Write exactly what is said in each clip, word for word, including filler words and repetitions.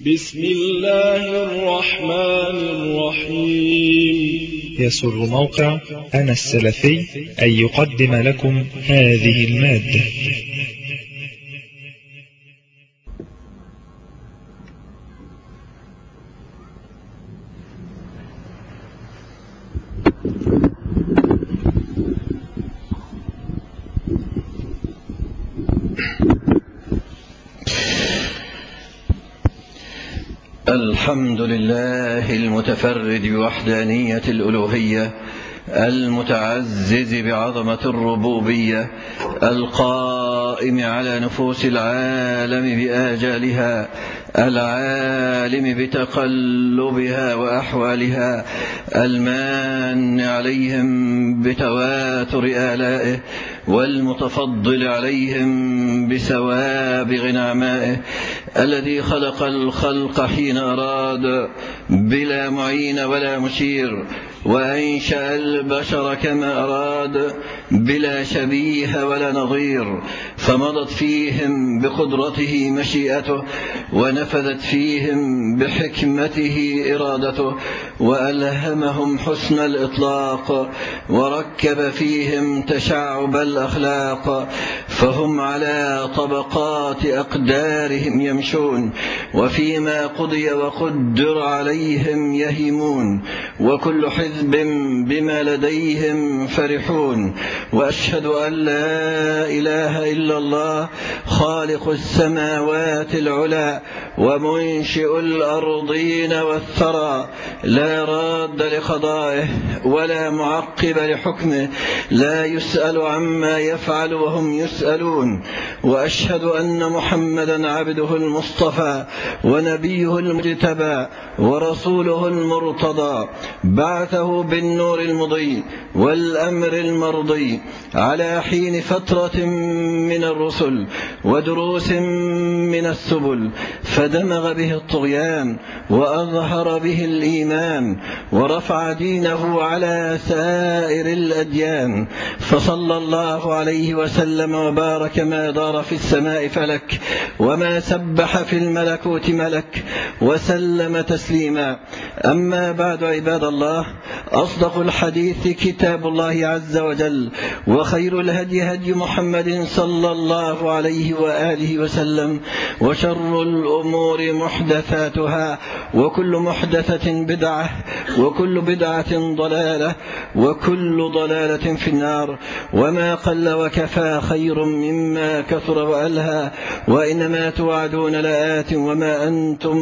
بسم الله الرحمن الرحيم. يسر موقع أنا السلفي أن يقدم لكم هذه المادة. الحمد لله المتفرد بوحدانية الألوهية، المتعزز بعظمة الربوبية، القائم على نفوس العالم بآجالها، العالم بتقلبها وأحوالها، المان عليهم بتواتر آلائه، والمتفضل عليهم بسوابغ نعمائه، الذي خلق الخلق حين أراد بلا معين ولا مشير، وأنشأ البشر كما أراد بلا شبيه ولا نظير، فمضت فيهم بقدرته مشيئته، ونفذت فيهم بحكمته إرادته، وألهمهم حسن الإطلاق، وركب فيهم تشعب الأخلاق، فهم على طبقات أقدارهم يمشون، وفيما قضي وقدر عليهم يهيمون، وكل حزب بما لديهم فرحون. وأشهد أن لا إله إلا الله خالق السماوات العلى ومنشئ الأرضين والثرى، لا راد لقضائه ولا معقب لحكمه، لا يسأل عما يفعل وهم يسألون. وأشهد أن محمدا عبده المصطفى ونبيه المجتبى ورسوله المرتضى، بعثه بالنور المضي والأمر المرضي على حين فترة من الرسل ودروس من السبل، فدمغ به الطغيان وأظهر به الإيمان، ورفع دينه على سائر الأديان، فصلى الله عليه وسلم وبارك ما دار في السماء فلك وما سبح في الملكوت ملك، وسلم تسليما. أما بعد، عباد الله، أصدق الحديث كتاب الله عز وجل، وخير الهدي هدي محمد صلى الله عليه وآله وسلم، وشر الأمور محدثاتها، وكل محدثة بدعة، وكل بدعة ضلالة، وكل ضلالة في النار. وما قل وكفى خير مما كثر وألهى، وإنما توعدون لآت وما أنتم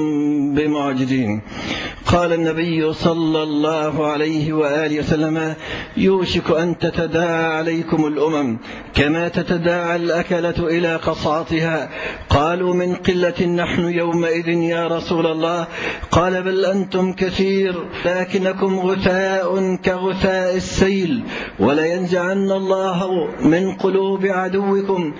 بمعجزين. قال النبي صلى الله عليه وآله وسلم: يوشك أن تتداعى عليكم الأمم كما تتداعى الأكلة إلى قصعتها. قالوا: من قلة نحن يومئذ يا رسول الله؟ قال: بل أنتم كثير لكنكم غثاء كغثاء السيل، ولينزعن الله من قلوب عدوكم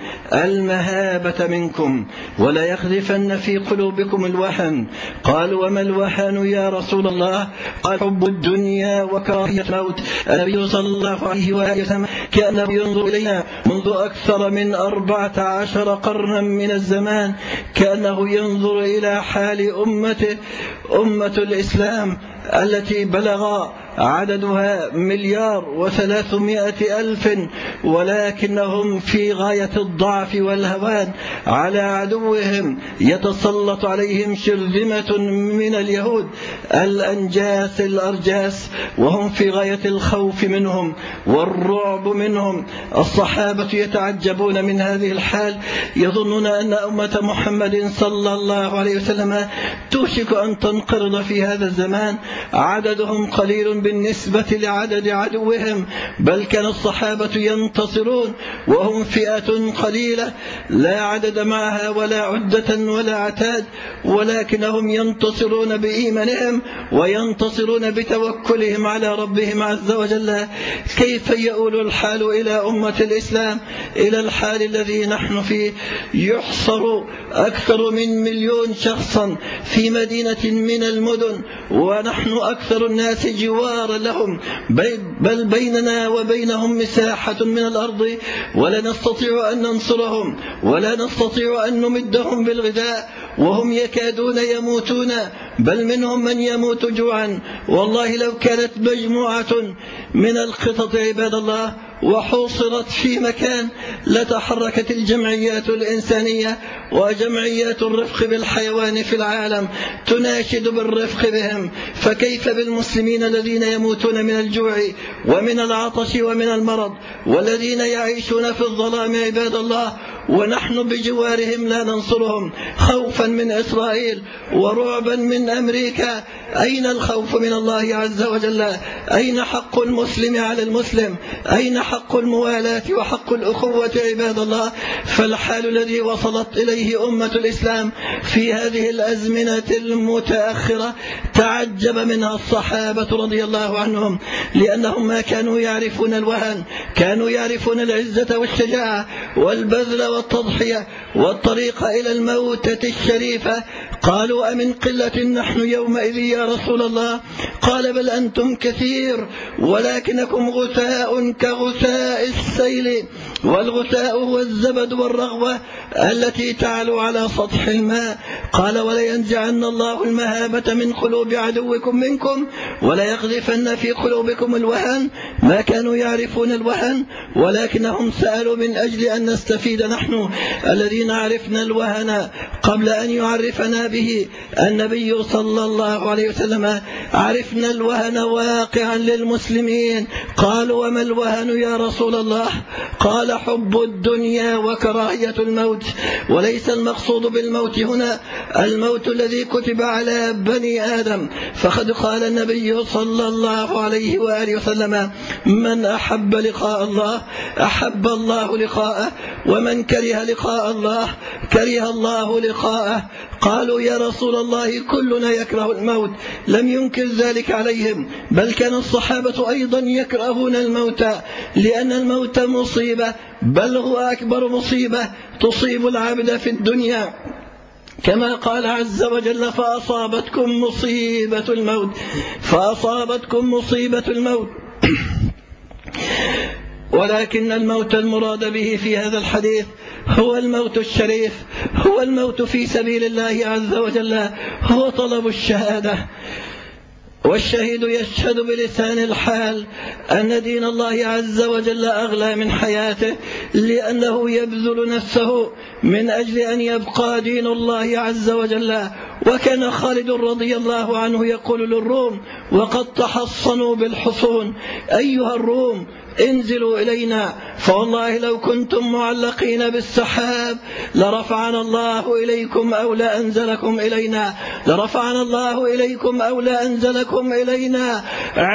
المهابة منكم، وليخذفن في قلوبكم الوهن. قالوا: وما الوهن يا رسول الله؟ قال: حب الدنيا وكراهية الموت. النبي صلى الله عليه وآله وسلم كان ينظر إلينا منذ أكثر من أربعة عشر قرنا من الزمان، كأنه ينظر إلى حال أمته، أمة الإسلام التي بلغ عددها مليار وثلاثمائة ألف، ولكنهم في غاية الضعف والهوان على عدوهم، يتسلط عليهم شرذمة من اليهود الأنجاس الأرجاس، وهم في غاية الخوف منهم والرعب منهم. الصحابة يتعجبون من هذه الحال، يظنون أن أمة محمد صلى الله عليه وسلم توشك أن تنقرض في هذا الزمان، عددهم قليل بالنسبة لعدد عدوهم، بل كان الصحابة ينتصرون وهم فئة قليلة لا عدد معها ولا عدة ولا عتاد، ولكنهم ينتصرون بإيمانهم وينتصرون بتوكلهم على ربهم عز وجل. كيف يؤول الحال إلى أمة الإسلام، إلى الحال الذي نحن فيه؟ يحصر أكثر من مليون شخصا في مدينة من المدن، ونحن ونحن أكثر الناس جوارا لهم، بل بيننا وبينهم مساحة من الأرض، ولا نستطيع أن ننصرهم ولا نستطيع أن نمدهم بالغذاء، وهم يكادون يموتون، بل منهم من يموت جوعا. والله لو كانت مجموعة من القطط عباد الله وحوصرت في مكان لتحركت الجمعيات الإنسانية وجمعيات الرفق بالحيوان في العالم تناشد بالرفق بهم، فكيف بالمسلمين الذين يموتون من الجوع ومن العطش ومن المرض، والذين يعيشون في الظلام عباد الله، ونحن بجوارهم لا ننصرهم خوفا من إسرائيل ورعبا من أمريكا. أين الخوف من الله عز وجل؟ أين حق المسلم على المسلم؟ أين حق الموالاة وحق الأخوة عباد الله؟ فالحال الذي وصلت إليه أمة الإسلام في هذه الأزمنة المتأخرة تعجب منها الصحابة رضي الله عنهم، لأنهم ما كانوا يعرفون الوهن، كانوا يعرفون العزة والشجاعة والبذل والتضحية والطريق إلى الموتة الشريفة. قالوا أمن قلة نحن يومئذ يا رسول الله؟ قال بل أنتم كثير ولكنكم غثاء كغثاء السيل، والغثاء هو الزبد والرغوة التي تعلو على سطح الماء. قال ولينزعن الله المهابة من قلوب عدوكم منكم وليقذفن في قلوبكم الوهن. ما كانوا يعرفون الوهن، ولكنهم سألوا من أجل أن نستفيد نحن الذين عرفنا الوهن قبل أن يعرفنا به النبي صلى الله عليه وسلم. عرفنا الوهن واقعا للمسلمين. قالوا وما الوهن يا رسول الله؟ قال حب الدنيا وكراهية الموت، وليس المقصود بالموت هنا الموت الذي كتب على بني آدم، فقد قال النبي صلى الله عليه وآله وسلم من أحب لقاء الله أحب الله لقاءه، ومن كره لقاء الله كره الله لقاءه. قالوا يا رسول الله كلنا يكره الموت. لم ينكر ذلك عليهم، بل كان الصحابة أيضا يكرهون الموت، لأن الموت مصيبة، بل هو أكبر مصيبة تصيب العبد في الدنيا، كما قال عز وجل فأصابتكم مصيبة الموت فأصابتكم مصيبة الموت ولكن الموت المراد به في هذا الحديث هو الموت الشريف، هو الموت في سبيل الله عز وجل، هو طلب الشهادة. والشهيد يشهد بلسان الحال أن دين الله عز وجل أغلى من حياته، لأنه يبذل نفسه من أجل أن يبقى دين الله عز وجل. وكان خالد رضي الله عنه يقول للروم وقد تحصنوا بالحصون أيها الروم انزلوا إلينا، فوالله لو كنتم معلقين بالسحاب لرفعنا الله إليكم أو لأنزلكم إلينا لرفعنا الله إليكم أو لأنزلكم إلينا.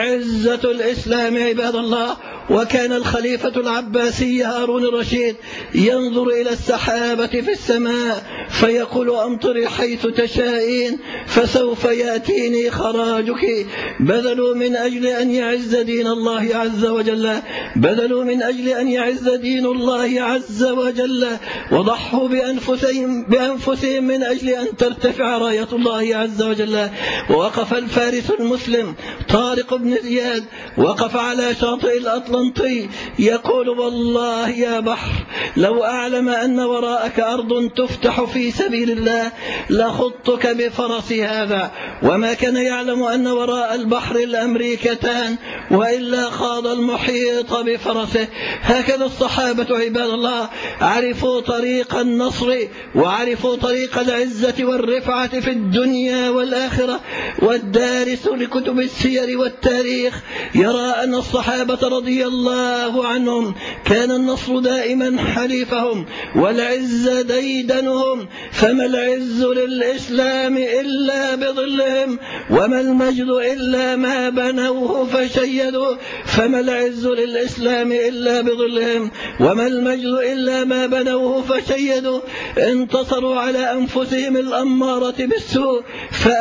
عزة الإسلام عباد الله. وكان الخليفة العباسي هارون الرشيد ينظر إلى السحابة في السماء فيقول أمطري حيث تشائين فسوف يأتيني خراجك. بذلوا من أجل أن يعز دين الله عز وجل بذلوا من أجل أن يعز دين الله عز وجل وضحوا بأنفسهم, بأنفسهم من أجل أن ترتفع راية الله عز وجل. ووقف الفارس المسلم طارق بن زياد وقف على شاطئ الأطلنطي يقول والله يا بحر لو أعلم أن وراءك أرض تفتح في سبيل الله لخضتك بفرس هذا. وما كان يعلم أن وراء البحر الأمريكتان وإلا خاض المحيط بفرسه. هكذا الصحابة عباد الله عرفوا طريق النصر وعرفوا طريق العزة والرفعة في الدنيا والآخرة. والدارس لكتب السير والتاريخ يرى أن الصحابة رضي الله عنهم كان النصر دائما حليفهم والعز ديدنهم. فما العز للإسلام إلا بظلهم وما المجد إلا ما بنوه فشيدوا. فما العز للإسلام إلا بظلهم وما المجد إلا ما بنوه فشيدوا. انتصروا على أنفسهم الأمارة بالسوء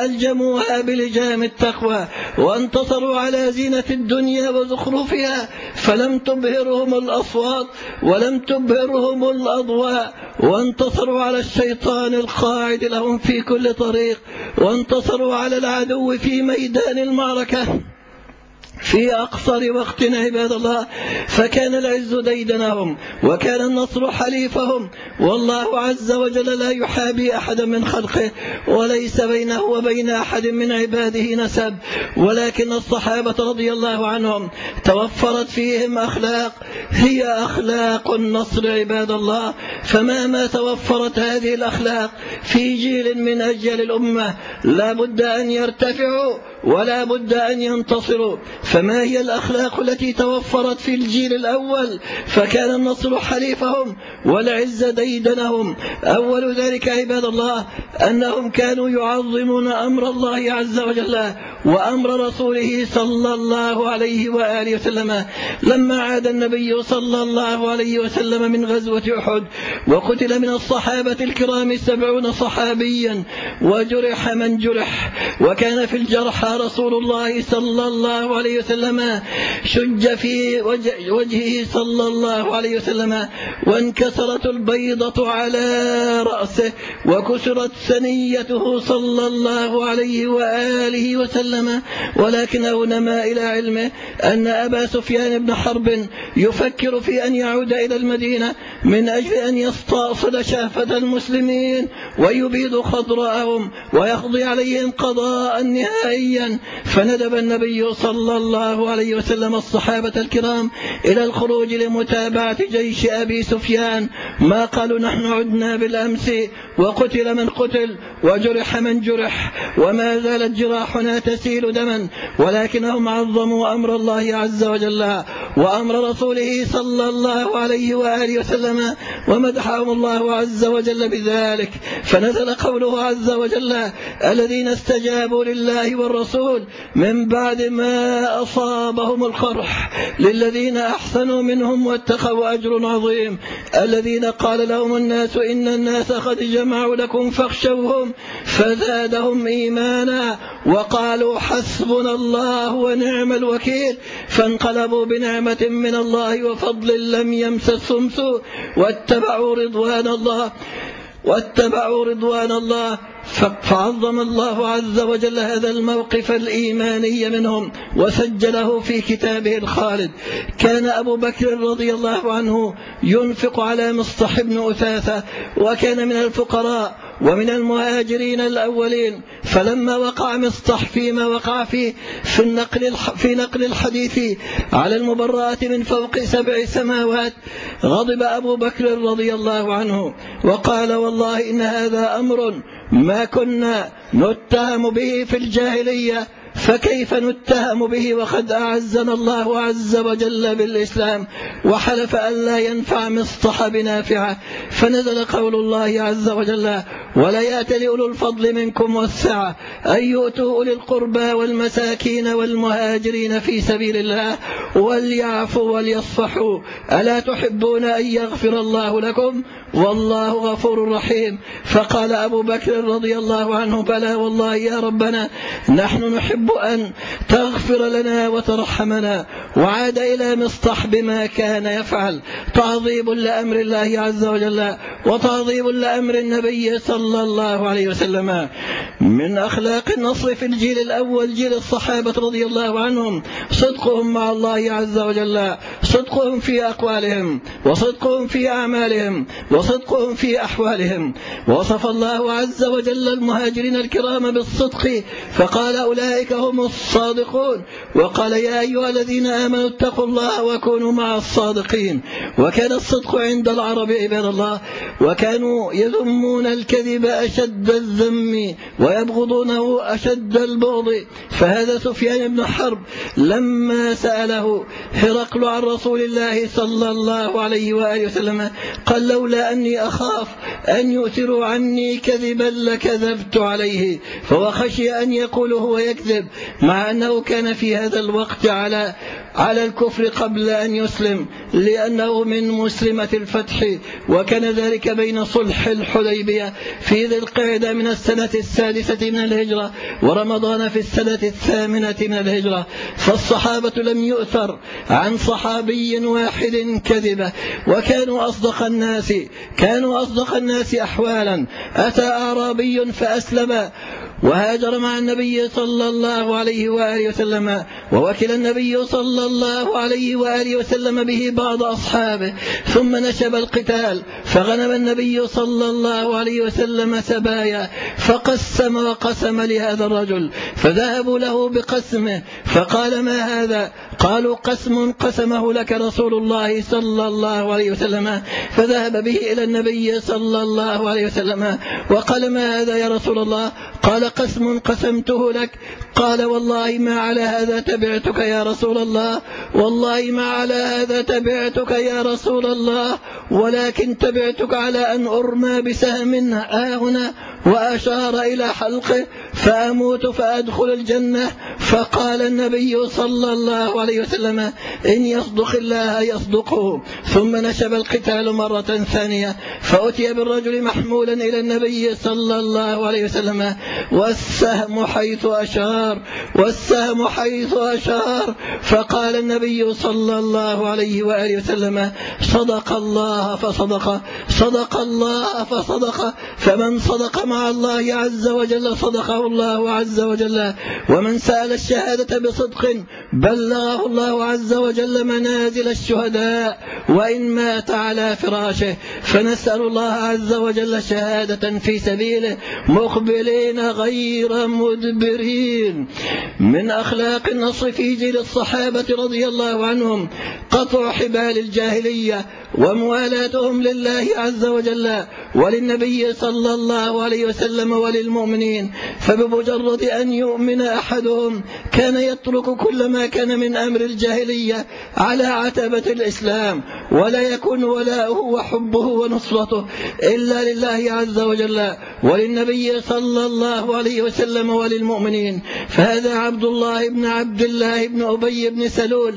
فألجموها بلجام التقوى، وانتصروا على زينة الدنيا وزخرفها فلم تبهرهم الأصوات ولم تبهرهم الأضواء، وانتصروا على الشيطان القاعد لهم في كل طريق، وانتصروا على العدو في ميدان المعركة في أقصر وقت عباد الله. فكان العز ديدنهم وكان النصر حليفهم، والله عز وجل لا يحابي أحدا من خلقه، وليس بينه وبين أحد من عباده نسب. ولكن الصحابة رضي الله عنهم توفرت فيهم أخلاق هي أخلاق النصر عباد الله. فما ما توفرت هذه الأخلاق في جيل من أجيال الأمة لا بد أن يرتفعوا ولا بد أن ينتصروا. فما هي الأخلاق التي توفرت في الجيل الأول؟ فكان النصر حليفهم والعز ديدنهم. أول ذلك عباد الله أنهم كانوا يعظمون أمر الله عز وجل وأمر رسوله صلى الله عليه وآله وسلم. لما عاد النبي صلى الله عليه وسلم من غزوة أحد وقتل من الصحابة الكرام سبعون صحابيا وجرح من جرح، وكان في الجرحى رسول الله صلى الله عليه وسلم شج في وجهه صلى الله عليه وسلم، وانكسرت البيضة على رأسه وكسرت ثنيته صلى الله عليه وآله وسلم. ولكنه نما إلى علمه أن أبا سفيان بن حرب يفكر في أن يعود إلى المدينة من أجل أن يستأصل شافة المسلمين ويبيد خضراءهم ويقضي عليهم قضاء نهائيا. فندب النبي صلى الله عليه وسلم الصحابة الكرام إلى الخروج لمتابعة جيش أبي سفيان. ما قالوا نحن عدنا بالأمس وقتل من قتل وجرح من جرح وما زالت جراحنا تسيل دما، ولكنهم عظموا أمر الله عز وجل وأمر رسوله صلى الله عليه وآله وسلم ومدحهم الله عز وجل بذلك. فنزل قوله عز وجل الذين استجابوا لله والرسول من بعد ما أصابهم القرح للذين أحسنوا منهم واتقوا أجر عظيم. الذين قال لهم الناس إن الناس قد جمعوا لكم فاخشوهم فزادهم إيمانا وقالوا حسبنا الله ونعم الوكيل، فانقلبوا بنعمة من الله وفضل لم يمسسهم سوء واتبعوا رضوان الله واتبعوا رضوان الله فعظم الله عز وجل هذا الموقف الإيماني منهم وسجله في كتابه الخالد. كان أبو بكر رضي الله عنه ينفق على مصطح بن أثاثة، وكان من الفقراء ومن المهاجرين الأولين. فلما وقع مصطح فيما وقع فيه في النقل في نقل الحديث على المبرأة من فوق سبع سماوات، غضب أبو بكر رضي الله عنه وقال والله إن هذا أمر ما كنا نتهم به في الجاهلية، فكيف نتهم به وقد أعزنا الله عز وجل بالإسلام، وحلف أن لا ينفع مصطح بنافعه. فنزل قول الله عز وجل ولا يأتل أولو الفضل منكم والسعة أن يؤتوا أولي القربى والمساكين والمهاجرين في سبيل الله وليعفوا وليصفحوا ألا تحبون أن يغفر الله لكم والله غفور رحيم. فقال أبو بكر رضي الله عنه بلى والله يا ربنا نحن نحب أن تغفر لنا وترحمنا. وعاد إلى مصطح بما كان يفعل تعظيم لأمر الله عز وجل وتعظيم لأمر النبي صلى الله عليه وسلم. من أخلاق النصر في الجيل الأول جيل الصحابة رضي الله عنهم صدقهم مع الله عز وجل، صدقهم في أقوالهم وصدقهم في أعمالهم وصدقهم في أحوالهم. وصف الله عز وجل المهاجرين الكرام بالصدق فقال أولئك هم الصادقون، وقال يا أيها الذين آمنوا اتقوا الله وكونوا مع الصادقين. وكان الصدق عند العرب عباد الله وكانوا يذمون الكذب أشد الذم ويبغضونه أشد البغض. فهذا سفيان بن حرب لما سأله هرقل عن رسول الله صلى الله عليه وآله وسلم قال لولا أني أخاف أن يؤثروا عني كذبا لكذبت عليه، فهو خشي أن يقول هو يكذب، مع أنه كان في هذا الوقت على على الكفر قبل أن يسلم لأنه من مسلمة الفتح، وكان ذلك بين صلح الحديبية في ذي القعدة من السنة السادسة السادسة من الهجرة، ورمضان في السنة الثامنة من الهجرة. فالصحابة لم يؤثر عن صحابي واحد كذبة، وكانوا أصدق الناس كانوا أصدق الناس أحوالا. أتى أعرابي فأسلم وهاجر مع النبي صلى الله عليه وآله وسلم، ووكل النبي صلى الله عليه وآله وسلم به بعض أصحابه، ثم نشب القتال، فغنم النبي صلى الله عليه وسلم سبايا، فقسم وقسم لهذا الرجل، فذهبوا له بقسمه، فقال: ما هذا؟ قالوا: قسم قسمه لك رسول الله صلى الله عليه وسلم. فذهب به إلى النبي صلى الله عليه وسلم وقال: ما هذا يا رسول الله؟ قال: قسم قسمته لك. قال: والله ما على هذا تبعتك يا رسول الله، والله ما على هذا تبعتك يا رسول الله، ولكن تبعتك على أن أرمى بسهم هنا، وأشار إلى حلقه فأموت فأدخل الجنة. فقال النبي صلى الله عليه وسلم: إن يصدق الله يصدقه. ثم نشب القتال مرة ثانية، فأتي بالرجل محمولا إلى النبي صلى الله عليه وسلم، والسهم حيث أشار والسهم حيث أشار فقال النبي صلى الله عليه وآله وسلم: صدق الله فصدق، صدق الله فصدق، فمن صدق مع الله عز وجل صدقه الله عز وجل، ومن سأل الشهادة بصدق بلغه الله عز وجل منازل الشهداء وإن مات على فراشه. فنسأل الله عز وجل شهادة في سبيله مقبلين غير مدبرين. من أخلاق النصر في جيل الصحابة رضي الله عنهم قطع حبال الجاهلية وموالاتهم لله عز وجل وللنبي صلى الله عليه وسلم وللمؤمنين. فبمجرد أن يؤمن أحدهم كان يترك كل ما كان من أمر الجاهلية على عتبة الإسلام، ولا يكون ولاؤه وحبه ونصرته إلا لله عز وجل وللنبي صلى الله عليه وسلم وللمؤمنين. فهذا عبد الله بن عبد الله بن أبي بن سلول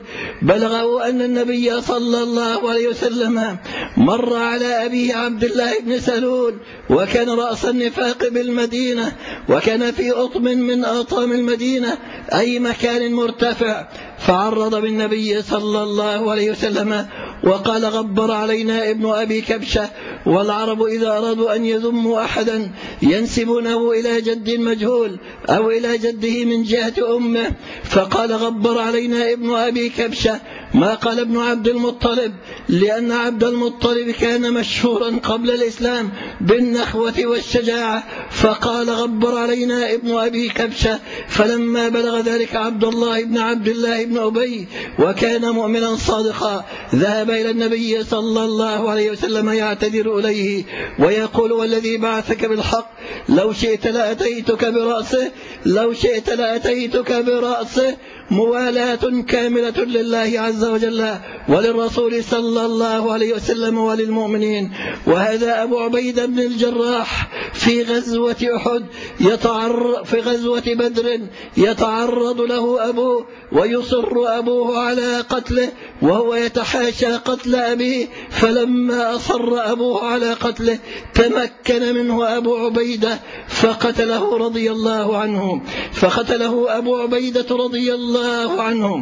بلغه أن النبي صلى الله عليه وسلم مر على أبيه عبد الله بن سلول، وكان رأس النفاق بالمدينة، وكان في أطم من أطام المدينة أي مكان مرتفع، فعرض بالنبي صلى الله عليه وسلم وقال: غبر علينا ابن أبي كبشة. والعرب إذا أرادوا أن يذموا أحدا ينسبونه إلى جد مجهول أو إلى جده من جهة أمه، فقال: غبر علينا ابن أبي كبشة، ما قال ابن عبد المطلب، لأن عبد المطلب كان مشهورا قبل الإسلام بالنخوة والشجاعة، فقال: غبر علينا ابن أبي كبشة. فلما بلغ ذلك عبد الله بن عبد الله بن أبي وكان مؤمنا صادقا ذهب إلى النبي صلى الله عليه وسلم يعتذر إليه ويقول: والذي بعثك بالحق لو شئت لأتيتك برأسه لو شئت لأتيتك برأسه موالاة كاملة لله عز وجل وللرسول صلى الله عليه وسلم وللمؤمنين. وهذا أبو عبيدة بن الجراح في غزوة أحد يتعرض في غزوة بدر يتعرض له أبوه ويصر أبوه على قتله وهو يتحاشى قتل أبيه، فلما أصر أبوه على قتله تمكن منه أبو عبيدة فقتله رضي الله عنه فقتله أبو عبيدة رضي الله عنه.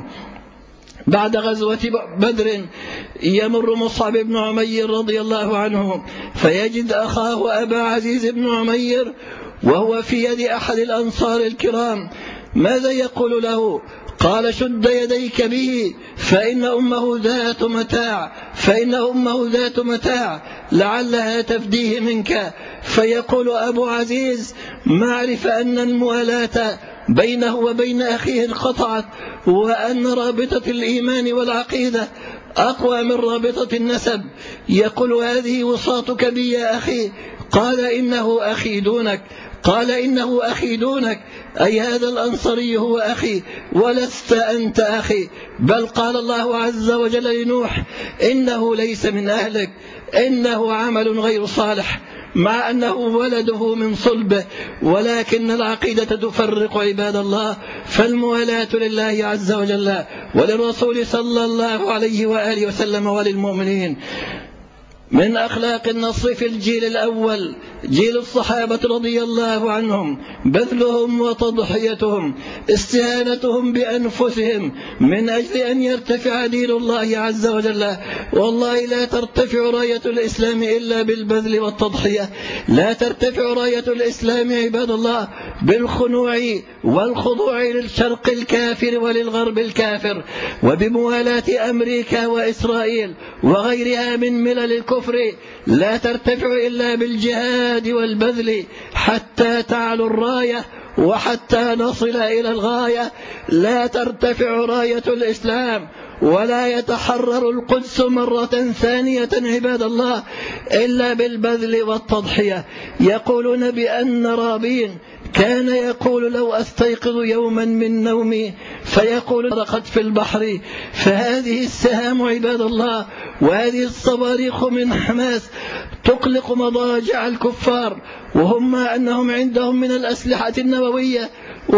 بعد غزوة بدر يمر مصعب بن عمير رضي الله عنه فيجد أخاه أبا عزيز بن عمير وهو في يد أحد الأنصار الكرام. ماذا يقول له؟ قال: شد يديك به فإن أمه ذات متاع فإن أمه ذات متاع لعلها تفديه منك. فيقول أبو عزيز: ما عرف أن الموالاة بينه وبين أخيه انقطعت، وأن رابطة الإيمان والعقيدة أقوى من رابطة النسب. يقول: هذه وصاتك بي يا أخي. قال: إنه أخي دونك قال إنه أخي دونك أي هذا الأنصري هو أخي ولست أنت أخي. بل قال الله عز وجل لنوح: إنه ليس من أهلك إنه عمل غير صالح، مع أنه ولده من صلبه، ولكن العقيدة تفرق عباد الله. فالموالاة لله عز وجل وللرسول صلى الله عليه وآله وسلم وللمؤمنين. من أخلاق النصر في الجيل الأول جيل الصحابة رضي الله عنهم بذلهم وتضحيتهم، استهانتهم بأنفسهم من أجل أن يرتفع دين الله عز وجل. والله لا ترتفع راية الإسلام إلا بالبذل والتضحية، لا ترتفع راية الإسلام عباد الله بالخنوع والخضوع للشرق الكافر وللغرب الكافر، وبموالاة أمريكا وإسرائيل وغيرها من ملل الكفر. لا ترتفع إلا بالجهاد والبذل حتى تعلو الراية وحتى نصل إلى الغاية. لا ترتفع راية الإسلام ولا يتحرر القدس مرة ثانية عباد الله إلا بالبذل والتضحية. يقولون بأن رابين كان يقول لو أستيقظ يوما من نومي فيقول رقت في البحر. فهذه السهام عباد الله وهذه الصواريخ من حماس تقلق مضاجع الكفار، وهم أنهم عندهم من الأسلحة النووية،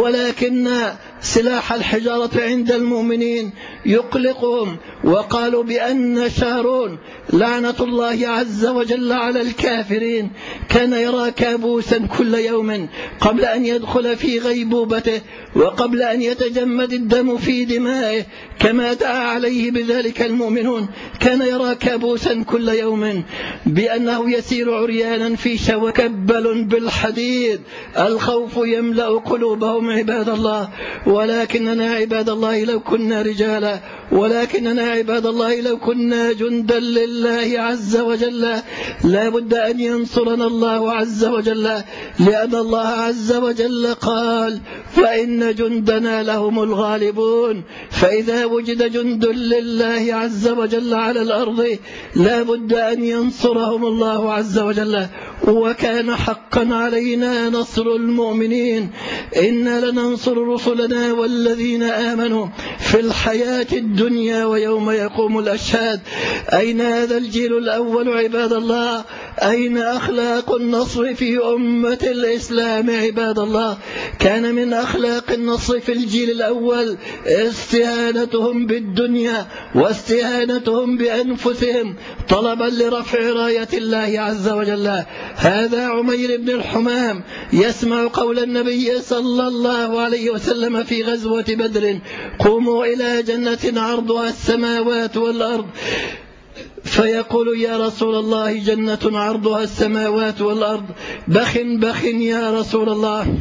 ولكن سلاح الحجارة عند المؤمنين يقلقهم. وقالوا بأن شارون لعنة الله عز وجل على الكافرين كان يرى كابوسا كل يوم قبل أن يدخل في غيبوبته وقبل أن يتجمد الدم في دمائه كما دعا عليه بذلك المؤمنون. كان يرى كابوسا كل يوم بأنه يسير عريانا في شوى كبل بالحديد. الخوف يملأ قلوبهم عباد الله. ولكننا عباد الله لو كنا رجالا، ولكننا عباد الله لو كنا جندا لله عز وجل لا بد أن ينصرنا الله عز وجل، لأن الله عز وجل قال فإن جندنا لهم الغالبون. فإذا وجد جند لله عز وجل على الأرض لا بد أن ينصرهم الله عز وجل. وكان حقا علينا نصر المؤمنين. إنا لننصر رسلنا والذين آمنوا في الحياة الدنيا ويوم يقوم الأشهاد. أين هذا الجيل الأول عباد الله؟ أين أخلاق النصر في أمة الإسلام عباد الله؟ كان من أخلاق النصر في الجيل الأول استهانتهم بالدنيا واستهانتهم بأنفسهم طلبا لرفع راية الله عز وجل. هذا عمير بن الحمام يسمع قول النبي صلى الله عليه وسلم في غزوة بدر قوموا إلى جنة عرضها السماوات والأرض، فيقول يا رسول الله جنة عرضها السماوات والأرض بخ بخ يا رسول الله.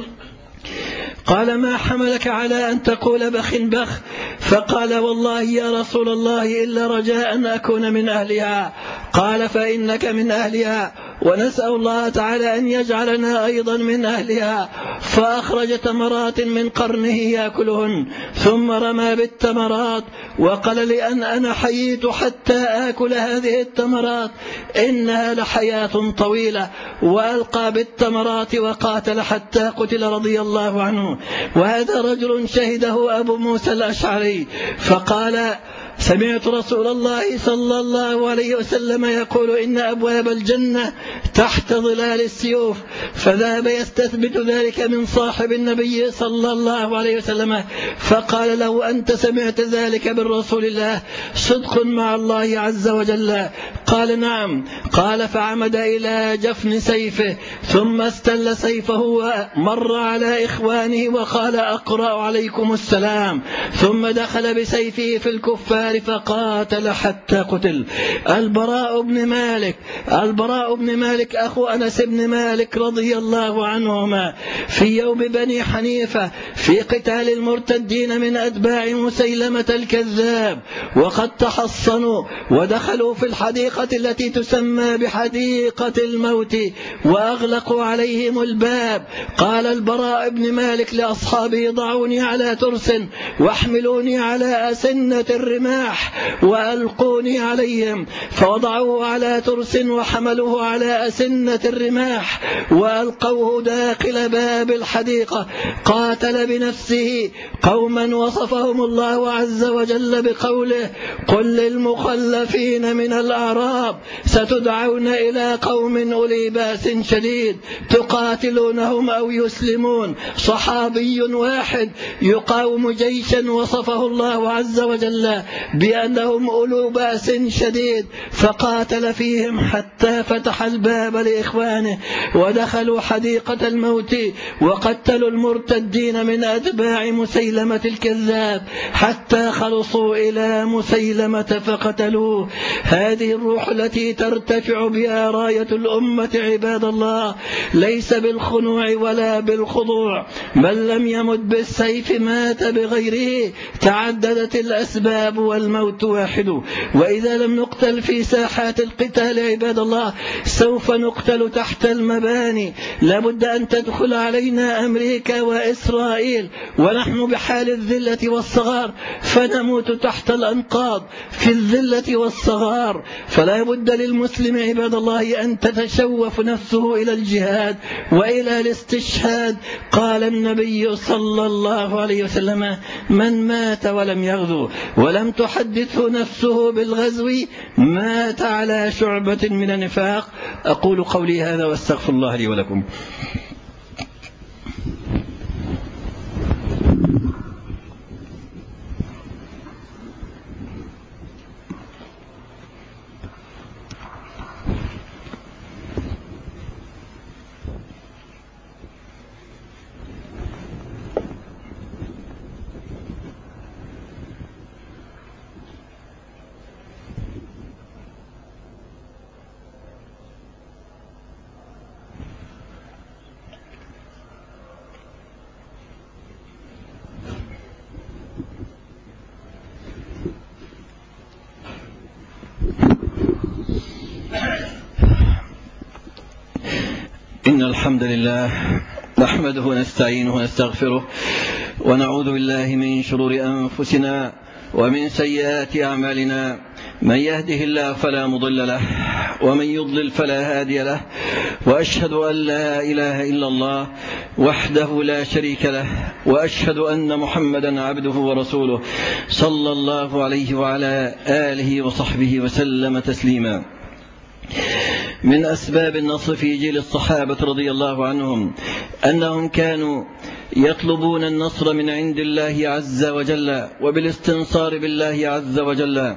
قال ما حملك على أن تقول بخ بخ؟ فقال والله يا رسول الله إلا رجاء أن أكون من أهلها. قال فإنك من أهلها ونسأل الله تعالى أن يجعلنا أيضا من أهلها. فأخرج تمرات من قرنه يأكلهن ثم رمى بالتمرات وقال لأن أنا حييت حتى آكل هذه التمرات إنها لحياة طويلة، وألقى بالتمرات وقاتل حتى قتل رضي الله عنه. وهذا رجل شهده أبو موسى الأشعري فقال سمعت رسول الله صلى الله عليه وسلم يقول إن أبواب الجنة تحت ظلال السيوف. فذهب يستثبت ذلك من صاحب النبي صلى الله عليه وسلم فقال له أنت سمعت ذلك من رسول الله صدق مع الله عز وجل؟ قال نعم. قال فعمد إلى جفن سيفه ثم استل سيفه ومر على إخوانه وقال أقرأ عليكم السلام، ثم دخل بسيفه في الكفار فقاتل حتى قتل. البراء بن مالك البراء بن مالك أخو أنس بن مالك رضي الله عنهما في يوم بني حنيفة في قتال المرتدين من أتباع مسيلمة الكذاب، وقد تحصنوا ودخلوا في الحديقة التي تسمى بحديقة الموت وأغلقوا عليهم الباب. قال البراء بن مالك لأصحابه ضعوني على ترس واحملوني على أسنة الرماح وألقوني عليهم، فوضعوه على ترس وحملوه على أسنة الرماح وألقوه داخل باب الحديقة. قاتل بنفسه قوما وصفهم الله عز وجل بقوله قل للمخلفين من الأعراب ستدعون إلى قوم أولي بأس شديد تقاتلونهم أو يسلمون. صحابي واحد يقاوم جيشا وصفه الله عز وجل بأنهم أولو بأس شديد، فقاتل فيهم حتى فتح الباب لإخوانه ودخلوا حديقة الموت وقتلوا المرتدين من أتباع مسيلمة الكذاب حتى خلصوا إلى مسيلمة فقتلوه. هذه الروح التي ترتفع بها راية الأمة عباد الله ليس بالخنوع ولا بالخضوع، من لم يمت بالسيف مات بغيره. تعددت الأسباب والموت واحد، وإذا لم نقتل في ساحات القتال عباد الله سوف نقتل تحت المباني. لابد أن تدخل علينا أمريكا وإسرائيل ونحن بحال الذلة والصغار، فنموت تحت الأنقاض في الذلة والصغار. فلا بد للمسلم عباد الله أن تتشوف نفسه إلى الجهاد وإلى الاستشهاد. قال النبي صلى الله عليه وسلم: من مات ولم يغزو ولم تحدثه نفسه بالغزو مات على شعبة من النفاق. أقول قولي هذا واستغفر الله لي ولكم. إن الحمد لله نحمده ونستعينه ونستغفره ونعوذ بالله من شرور أنفسنا ومن سيئات أعمالنا. من يهده الله فلا مضل له ومن يضلل فلا هادي له، وأشهد أن لا إله إلا الله وحده لا شريك له، وأشهد أن محمدا عبده ورسوله صلى الله عليه وعلى آله وصحبه وسلم تسليما. من أسباب النصر في جيل الصحابة رضي الله عنهم أنهم كانوا يطلبون النصر من عند الله عز وجل وبالاستنصار بالله عز وجل.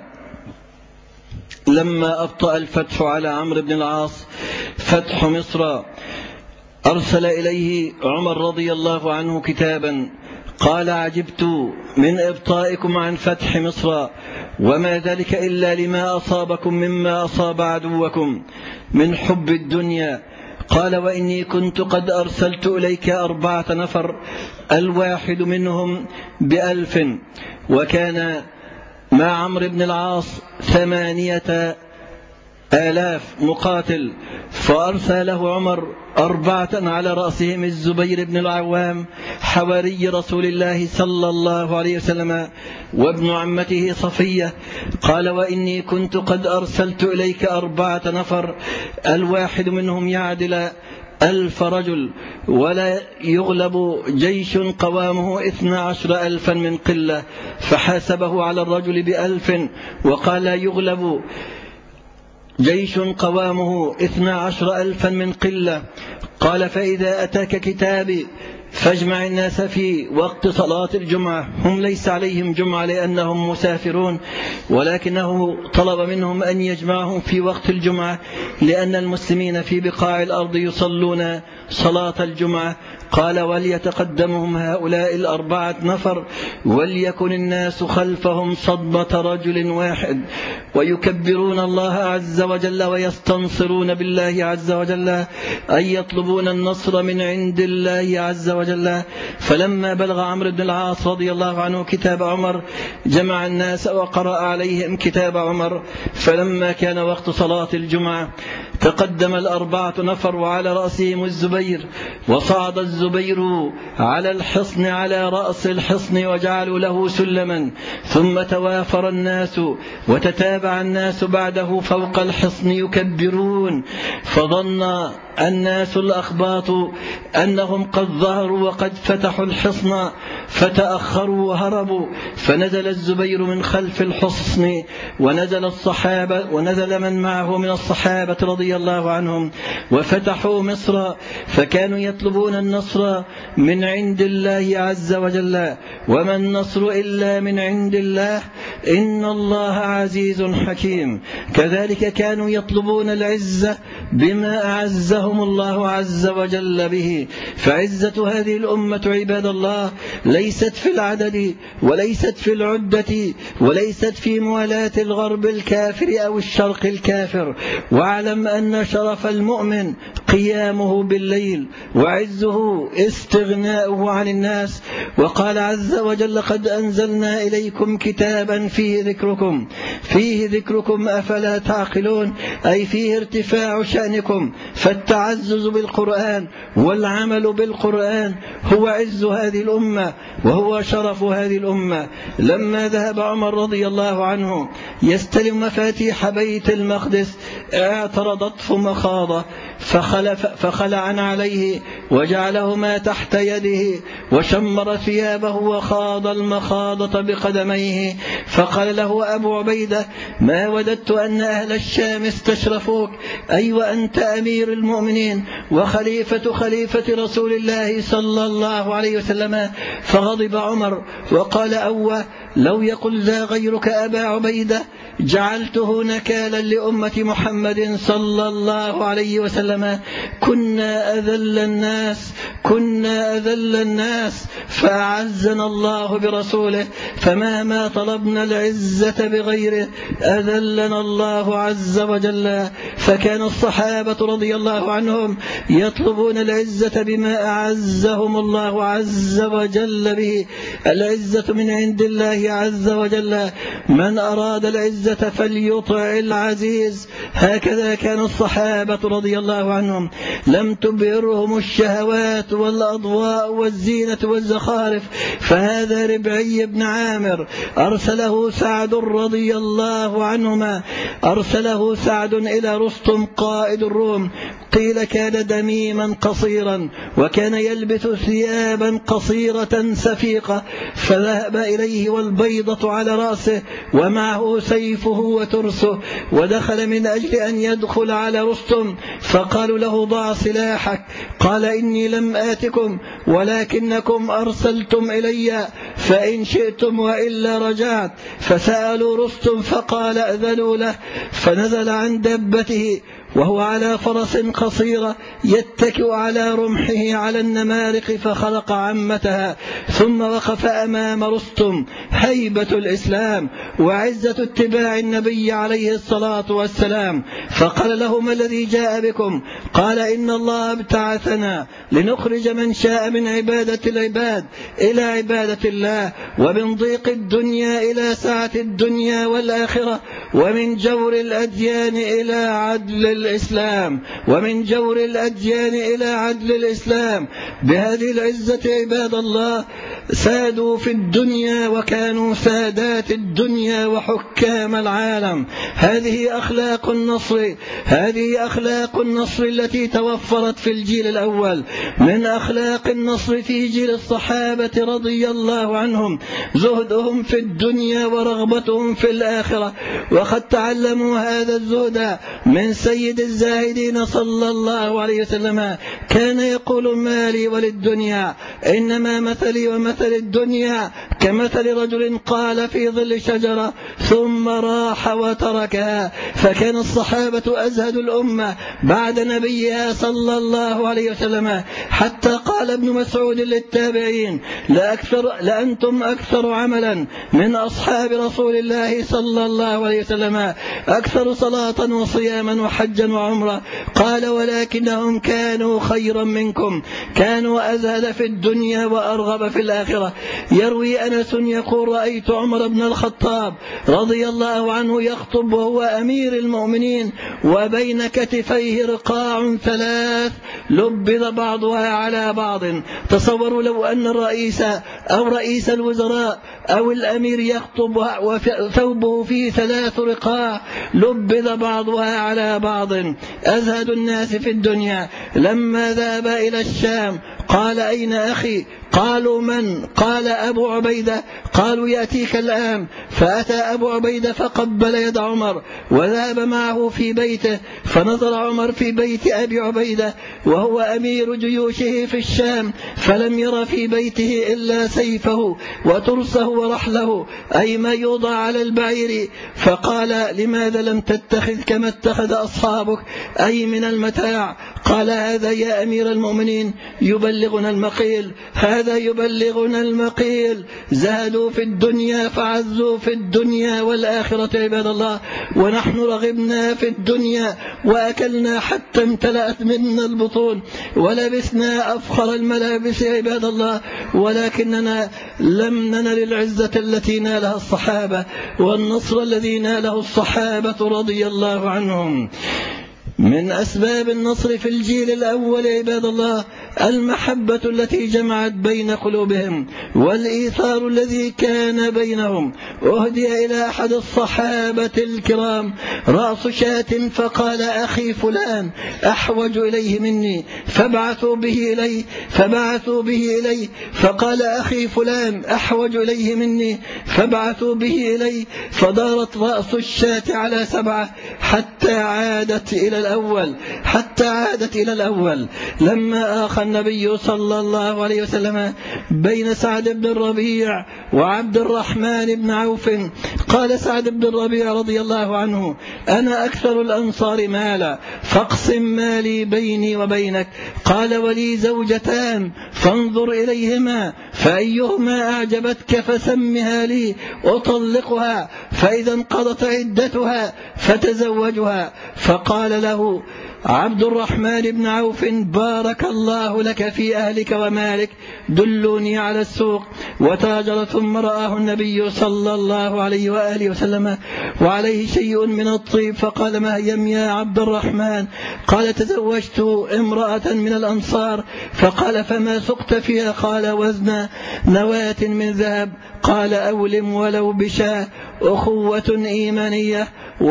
لما أبطأ الفتح على عمرو بن العاص فتح مصر أرسل إليه عمر رضي الله عنه كتابا قال: عجبت من إبطائكم عن فتح مصر، وما ذلك إلا لما أصابكم مما أصاب عدوكم من حب الدنيا. قال: وإني كنت قد أرسلت إليك أربعة نفر، الواحد منهم بألف، وكان مع عمرو بن العاص ثمانية آلاف مقاتل. فأرسله عمر أربعة على رأسهم الزبير بن العوام حواري رسول الله صلى الله عليه وسلم وابن عمته صفية. قال: وإني كنت قد أرسلت إليك أربعة نفر، الواحد منهم يعدل ألف رجل، ولا يغلب جيش قوامه اثنا عشر ألفا من قلة. فحاسبه على الرجل بألف وقال: يغلب جيش قوامه اثنا عشر ألفا من قلة. قال: فإذا أتاك كتابي فاجمع الناس في وقت صلاة الجمعة، هم ليس عليهم جمعة لأنهم مسافرون، ولكنه طلب منهم أن يجمعهم في وقت الجمعة لأن المسلمين في بقاع الأرض يصلون صلاة الجمعة. قال: وليتقدمهم هؤلاء الأربعة نفر، وليكن الناس خلفهم صدمة رجل واحد، ويكبرون الله عز وجل ويستنصرون بالله عز وجل، أي يطلبون النصر من عند الله عز وجل. فلما بلغ عمرو بن العاص رضي الله عنه كتاب عمر جمع الناس وقرأ عليهم كتاب عمر. فلما كان وقت صلاة الجمعة تقدم الأربعة نفر وعلى رأسهم الزبير، وصعد الزبير على الحصن على رأس الحصن وجعلوا له سلما، ثم توافر الناس وتتابع الناس بعده فوق الحصن يكبرون. فظن الناس الأخباط أنهم قد ظهروا وقد فتحوا الحصن فتأخروا وهربوا. فنزل الزبير من خلف الحصن ونزل الصحابة ونزل من معه من الصحابة رضي رضي الله عنهم وفتحوا مصر، فكانوا يطلبون النصر من عند الله عز وجل، وما النصر إلا من عند الله، إن الله عزيز حكيم. كذلك كانوا يطلبون العزة بما أعزهم الله عز وجل به. فعزة هذه الأمة عباد الله ليست في العدد، وليست في العدة، وليست في موالاة الغرب الكافر أو الشرق الكافر. واعلم أن شرف المؤمن قيامه بالليل، وعزه استغناؤه عن الناس. وقال عز وجل: قد أنزلنا إليكم كتابا فيه ذكركم فيه ذكركم أفلا تعقلون، أي فيه ارتفاع شأنكم. فالتعزز بالقرآن والعمل بالقرآن هو عز هذه الأمة وهو شرف هذه الأمة. لما ذهب عمر رضي الله عنه يستلم مفاتيح بيت المقدس اعترضته مخاضة فخلع عليه وجعلهما تحت يده وشمر ثيابه وخاض المخاضة بقدميه. فقال له أبو عبيدة: ما وددت أن أهل الشام استشرفوك، أي وأنت أمير المؤمنين وخليفة خليفة رسول الله صلى الله عليه وسلم. فغضب عمر وقال: أوه لو يقل ذا غيرك أبا عبيدة جعلته نكالا لأمة محمد صلى الله عليه وسلم. كنا أذل الناس كنا أذل الناس فأعزنا الله برسوله، فمهما طلبنا العزة بغيره أذلنا الله عز وجل. فكان الصحابة رضي الله عنهم يطلبون العزة بما أعزهم الله عز وجل به. العزة من عند الله عز وجل، من أراد العزة فليطع العزيز. هكذا كان الصحابة رضي الله عنهم، لم تبهرهم الشهوات والأضواء والزينة والزخارف. فهذا ربعي بن عامر أرسله سعد رضي الله عنهما أرسله سعد إلى رستم قائد الروم. قيل كان دميما قصيرا وكان يلبس ثيابا قصيرة سفيقة، فذهب إليه والبيضة على رأسه ومعه سيفه وترسه، ودخل من أجل أن يدخل على رستم. فقالوا له: ضع سلاحك. قال: إني لم آتكم ولكنكم أرسلتم إلي، فإن شئتم وإلا رجعت. فسألوا رستم فقال: أذنوا له. فنزل عن دابته وهو على فرس قصيرة يتكئ على رمحه على النمارق، فخلق عمتها، ثم وقف أمام رستم. هيبة الإسلام وعزة اتباع النبي عليه الصلاة والسلام. فقال له: ما الذي جاء بكم؟ قال: إن الله ابتعثنا لنخرج من شاء من عبادة العباد إلى عبادة الله، ومن ضيق الدنيا إلى سعة الدنيا والآخرة، ومن جور الأديان إلى عدل الإسلام ومن جور الأديان إلى عدل الإسلام. بهذه العزة عباد الله سادوا في الدنيا وكانوا سادات الدنيا وحكام العالم. هذه أخلاق النصر هذه أخلاق النصر التي توفرت في الجيل الأول. من أخلاق النصر في جيل الصحابة رضي الله عنهم زهدهم في الدنيا ورغبتهم في الآخرة، وقد تعلموا هذا الزهد من سيد الزاهدين صلى الله عليه وسلم. كان يقول: مالي وللدنيا، إنما مثلي ومثل الدنيا كمثل رجل قال في ظل شجرة ثم راح وتركها. فكان الصحابة أزهد الأمة بعد نبيها صلى الله عليه وسلم، حتى قال ابن مسعود للتابعين: لأكثر لأنتم أكثر عملا من أصحاب رسول الله صلى الله عليه وسلم، أكثر صلاة وصياما وحجا وعمرة. قال: ولكنهم كانوا خيرا منكم، كانوا أزهد في الدنيا وأرغب في الآخرة. يروي أنس يقول: رأيت عمر بن الخطاب رضي الله عنه يخطب وهو أمير المؤمنين وبين كتفيه رقاع ثلاث لبد بعضها على بعض. تصوروا لو أن الرئيس أو رئيس الوزراء أو الأمير يخطب وثوبه فيه ثلاث رقاع لبد بعضها على بعض. أزهد الناس في الدنيا. لما ذهب إلى الشام قال: أين أخي؟ قالوا من؟ قال أبو عبيدة. قالوا يأتيك الآن. فأتى أبو عبيدة فقبل يد عمر وذهب معه في بيته، فنظر عمر في بيت أبي عبيدة وهو أمير جيوشه في الشام، فلم ير في بيته إلا سيفه وترسه ورحله، أي ما يوضع على البعير. فقال لماذا لم تتخذ كما اتخذ أصحابك، أي من المتاع؟ قال هذا يا أمير المؤمنين يبلغنا المقيل، هذا يبلغنا المقيل. زهدوا في الدنيا فعزوا في الدنيا والآخرة عباد الله، ونحن رغبنا في الدنيا وأكلنا حتى امتلأت منا البطون ولبسنا أفخر الملابس عباد الله، ولكننا لم ننل العزة التي نالها الصحابة والنصر الذي ناله الصحابة رضي الله عنهم. من أسباب النصر في الجيل الأول عباد الله المحبة التي جمعت بين قلوبهم والإيثار الذي كان بينهم. أهدي إلى أحد الصحابة الكرام رأس شاة فقال أخي فلان أحوج إليه مني، فبعثوا به إليه فبعثوا به إليه فقال أخي فلان أحوج إليه مني، فبعثوا به إليه، فدارت رأس الشاة على سبعة حتى عادت إلى الأول حتى عادت إلى الأول. لما آخى النبي صلى الله عليه وسلم بين سعد بن الربيع وعبد الرحمن بن عوف، قال سعد بن الربيع رضي الله عنه أنا أكثر الأنصار مالا فاقسم مالي بيني وبينك. قال ولي زوجتان فانظر إليهما فأيهما أعجبتك فسمها لي أطلقها، فإذا انقضت عدتها فتزوجها. فقال له عبد الرحمن بن عوف بارك الله لك في أهلك ومالك، دلوني على السوق. وتاجر ثم رآه النبي صلى الله عليه وآله وسلم وعليه شيء من الطيب، فقال ما هي يا عبد الرحمن؟ قال تزوجت امرأة من الأنصار. فقال فما سقت فيها؟ قال وزن نواة من ذهب. قال أولم ولو بشاة. أخوة إيمانية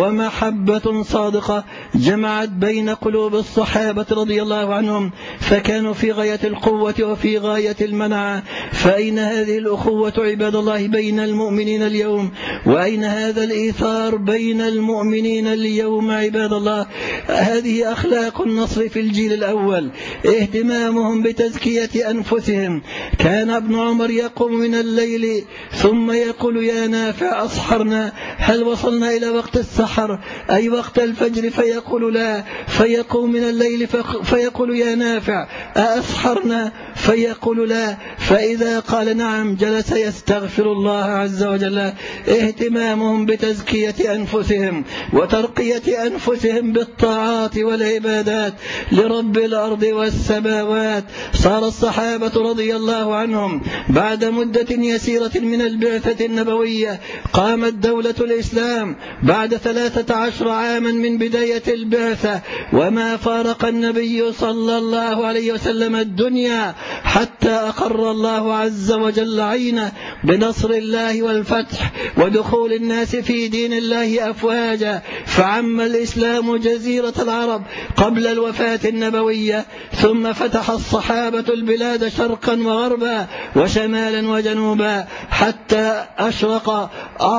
ومحبة صادقة جمعت بين قلوب الصحابة رضي الله عنهم، فكانوا في غاية القوة وفي غاية المنعة. فأين هذه الأخوة عباد الله بين المؤمنين اليوم؟ وأين هذا الإيثار بين المؤمنين اليوم عباد الله؟ هذه أخلاق النصر في الجيل الأول، اهتمامهم بتزكية أنفسهم. كان ابن عمر يقوم من الليل ثم يقول يا نافع أصحرنا، هل وصلنا إلى وقت السحر أي وقت الفجر؟ فيقول لا. فيقوم من الليل فيقول يا نافع أأسحرنا؟ فيقول لا. فإذا قال نعم جلس يستغفر الله عز وجل. اهتمامهم بتزكية أنفسهم وترقية أنفسهم بالطاعات والعبادات لرب الأرض والسماوات. صار الصحابة رضي الله عنهم بعد مدة يسيرة من البعثة النبوية قامت دولة الإسلام بعد ثلاثة عشر عاما من بداية البعثة، وما فارق النبي صلى الله عليه وسلم الدنيا حتى أقر الله عز وجل عينه بنصر الله والفتح ودخول الناس في دين الله أفواجا. فعم الإسلام جزيرة العرب قبل الوفاة النبوية، ثم فتح الصحابة البلاد شرقا وغربا وشمالا وجنوبا حتى أشرق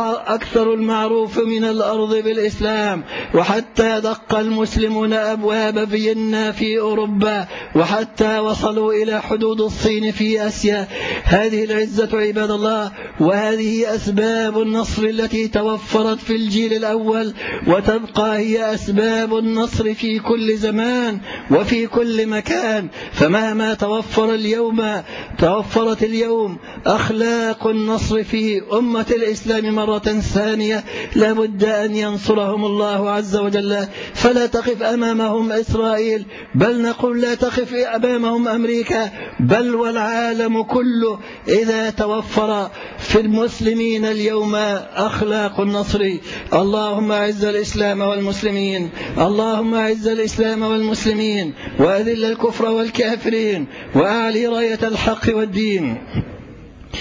أكثر المعروف من الأرض بالإسلام، وحتى دق المسلمون أبواب فيينا في أوروبا، وحتى وصلوا إلى حدود الصين في آسيا. هذه العزة عباد الله وهذه أسباب النصر التي توفرت في الجيل الأول، وتبقى هي أسباب النصر في كل زمان وفي كل مكان. فمهما توفر اليوم توفرت اليوم أخلاق النصر في أمة الإسلام مرة ثانية لابد أن ينصرهم الله عز وجل. فلا تقف أمامهم إسرائيل، بل نقول لا تقف أمامهم أمريكا، بل والعالم كله إذا توفر في المسلمين اليوم أخلاق النصر. اللهم أعز الإسلام والمسلمين، اللهم أعز الإسلام والمسلمين وأذل الكفر والكافرين وأعلي راية الحق والدين.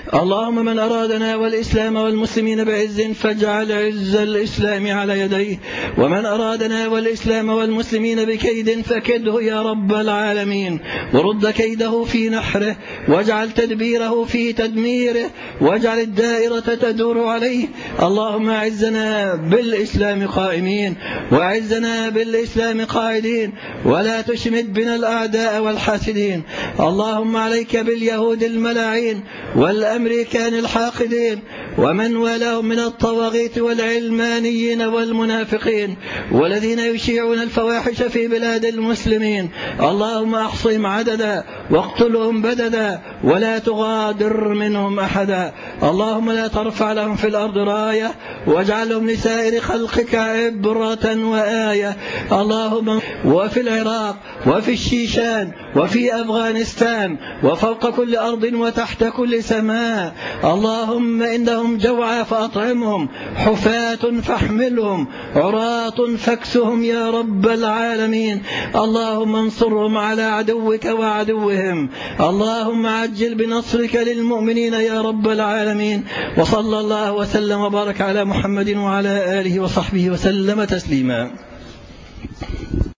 اللهم من أرادنا والإسلام والمسلمين بعز فاجعل عز الإسلام على يديه، ومن أرادنا والإسلام والمسلمين بكيد فكده يا رب العالمين، ورد كيده في نحره، واجعل تدبيره في تدميره، واجعل الدائرة تدور عليه. اللهم أعزنا بالإسلام قائمين، وأعزنا بالإسلام قاعدين، ولا تشمت بنا الأعداء والحاسدين. اللهم عليك باليهود الملاعين والأمريكان الحاقدين ومن والاهم من الطواغيت والعلمانيين والمنافقين والذين يشيعون الفواحش في بلاد المسلمين. اللهم احصهم عددا واقتلهم بددا ولا تغادر منهم أحدا. اللهم لا ترفع لهم في الأرض راية، واجعلهم لسائر خلقك عبرة وآية. اللهم وفي العراق وفي الشيشان وفي أفغانستان وفوق كل أرض وتحت كل سماء، اللهم إنهم جوعى فأطعمهم، حفاة فاحملهم، عراة فاكسهم يا رب العالمين. اللهم انصرهم على عدوك وعدوهم. اللهم عجل بنصرك للمؤمنين يا رب العالمين. وصلى الله وسلم وبارك على محمد وعلى آله وصحبه وسلم تسليما.